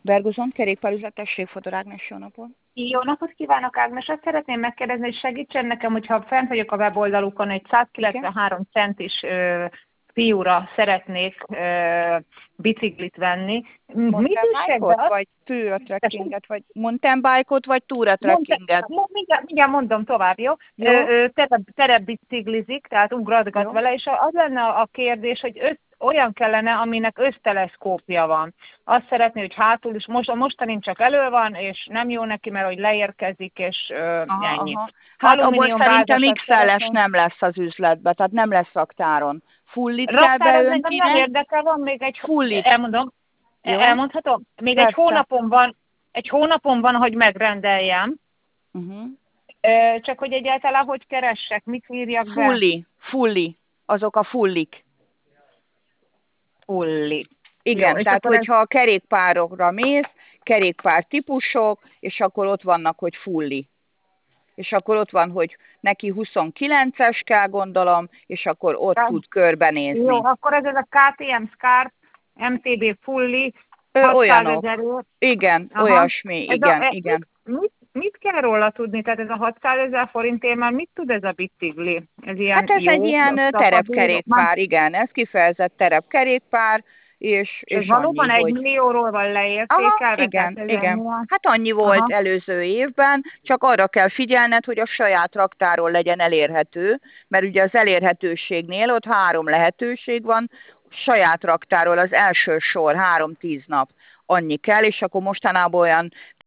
Bergozon, kerékpárüzlet, tessék, Fodor Ágnes, jó napot. Jó napot kívánok, Ágnes! Azt szeretném megkérdezni, hogy segítsen nekem, hogyha fent vagyok a weboldalukon, egy 193 centis fiúra szeretnék biciklit venni. Mit Mountainbike-ot, vagy túra trekkinget, vagy mountainbike-ot, vagy túra trekkinget? Mindjárt mondom tovább, jó? Terepbiciklizik, tehát ugratgat vele, és az lenne a kérdés, hogy olyan kellene, aminek összteleszkópja van. Azt szeretné, hogy hátul is, a mostanin csak elő van, és nem jó neki, mert hogy leérkezik, és ennyi. Hát abból szerintem XL-es nem lesz az üzletben, tehát nem lesz raktáron. Fullit kell beöntinek. Nem érdekel, van még egy fullit. Elmondhatom? Még egy hónapom van, hogy megrendeljem. Csak hogy egyáltalán hogy keressek, mit írjak be? Fulli. Azok a fullik. Fulli. Igen, jó, tehát hogyha a kerékpárokra mész, kerékpár típusok, és akkor ott vannak, hogy fulli. És akkor ott van, hogy neki 29-es kell, gondolom, és akkor ott tud körbenézni. Jó, akkor ez a KTM Scarp, MTB fulli, 600 000. Igen, olyasmi, igen. Mit kell róla tudni? Tehát ez a 600 000 forintért már mit tud ez a bicikli? Hát ez egy ilyen terepkerékpár, igen, ez kifejezett terepkerékpár, és valóban annyi, 1 millióról van leértékelve? Igen. Hát annyi volt előző évben, csak arra kell figyelned, hogy a saját raktáron legyen elérhető, mert ugye az elérhetőségnél ott 3 lehetőség van, saját raktáról az első sor 3-10 nap annyi kell, és akkor mostanában olyan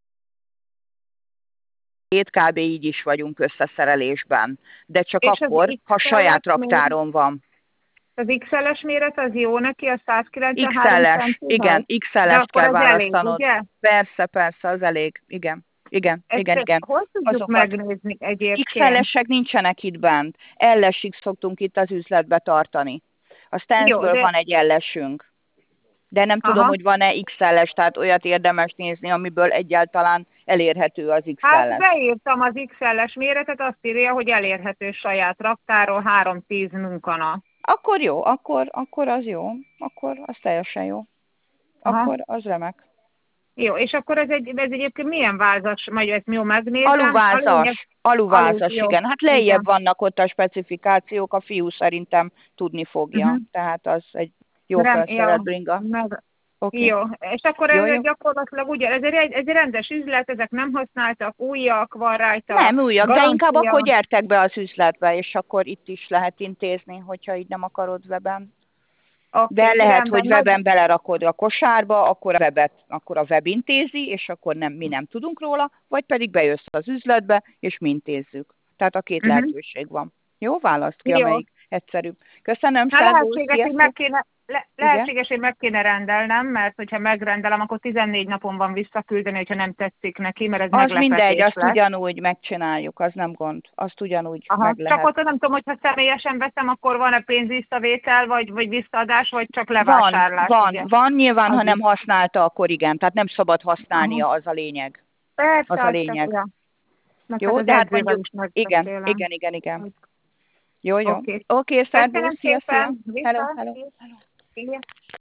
kb. Így is vagyunk összeszerelésben, de csak és akkor, ha saját raktáron van. Az XL-es méret az jó neki, a 193 XL-es, igen, XL-est kell választanod. Elég, persze, az elég, igen. Hol tudjuk megnézni egyébként? XL-esek nincsenek itt bent. L-esig szoktunk itt az üzletbe tartani. A Stansből van egy L-esünk. De nem tudom, hogy van-e XL-es, tehát olyat érdemes nézni, amiből egyáltalán elérhető az XL-es. Hát beírtam az XL-es méretet, azt írja, hogy elérhető saját raktáról 3-10 munkanap. Akkor jó, akkor az jó, akkor az teljesen jó. Akkor az remek. Jó, és akkor ez egyébként milyen vázas, majd ezt jó megnézem? Aluvázas, igen. Hát lejjebb vannak ott a specifikációk, a fiú szerintem tudni fogja. Tehát az egy jó felszerelt bringa. Jó, és akkor ez gyakorlatilag ugye, ez egy rendes üzlet, ezek nem használtak, újak van rajta. Nem újak, de inkább akkor gyertek be az üzletbe, és akkor itt is lehet intézni, hogyha így nem akarod weben. De lehet, hogy weben belerakod a kosárba, akkor a web intézi, és akkor mi nem tudunk róla, vagy pedig bejössz az üzletbe, és mi intézzük. Tehát a két lehetőség van. Jó, választ ki, amelyik egyszerűbb. Köszönöm, lehetséges, hogy meg kéne rendelnem, mert hogyha megrendelem, akkor 14 napon van visszaküldeni, hogyha nem tetszik neki, mert ez meglepetés lesz. Mindegy, azt ugyanúgy megcsináljuk, az nem gond. Azt ugyanúgy meg lehet. Csak ott nem tudom, hogyha személyesen veszem, akkor van-e pénzvisszavétel, vagy visszaadás, vagy csak levásárlás? Van nyilván, ha nem használta, akkor igen. Tehát nem szabad használnia, az a lényeg. Persze, az a lényeg. Jó, de hát mondjuk, igen. Jó. Oké, szervusz, szia. Hello.